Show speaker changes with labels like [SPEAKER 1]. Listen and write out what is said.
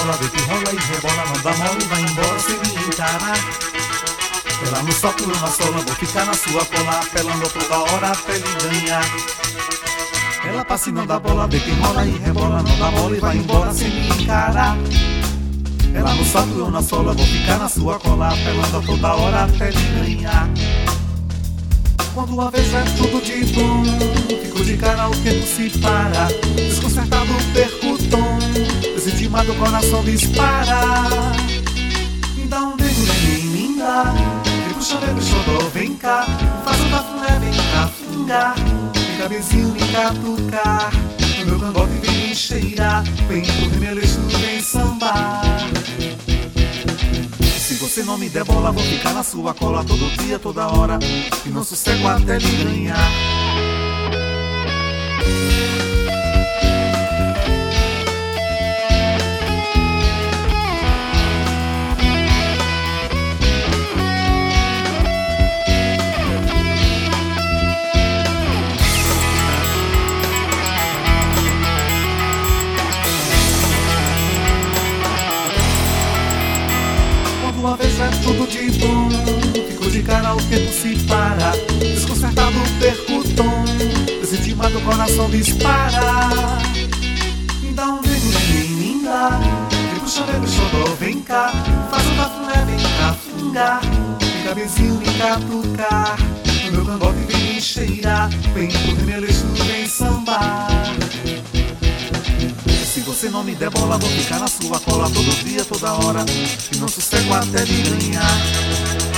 [SPEAKER 1] bola, vê que rola e rebola, não dá mole, vai embora sem me encarar. Ela no soco, eu na sola, vou ficar na sua cola, apelando toda hora até lhe ganhar. Ela passa e não dá bola, vê que rola e rebola, não dá mole, vai embora sem me encarar. Ela no salto, eu na sola, vou ficar na sua cola, apelando a toda hora até lhe ganhar. Quando uma vez é tudo de bom, fico de cara, o tempo se para. Desconcertado, perco o tom, desintimado, o coração dispara. Me dá um dedo, neném, me dá. Me puxa, bebe, xodó, vem cá. Faz um cafuné, vem cá, fingar. Vem cá, bezinho, me catucar. No meu cangote vem me cheirar. Vem correr meu leixo, vem sambar. Se você não me der bola, vou ficar na sua cola todo dia, toda hora, e não sossego até lhe ganhar. Uma vez é tudo de bom, fico de cara, o tempo se para. Desconcertado, perco o tom, desintimado, o coração dispara. Me dá um dedo, neném, me dá. Me puxa, bebe, xodó, vem cá. Faz um cafuné, vem cá, fingar. Vem cá, bezinho, me catucar. No meu cangote vem me cheirar. Vem correr meu leixo, vem sambar. Se você não me der bola, vou ficar na sua cola todo dia, toda hora, e não sossego até lhe ganhar.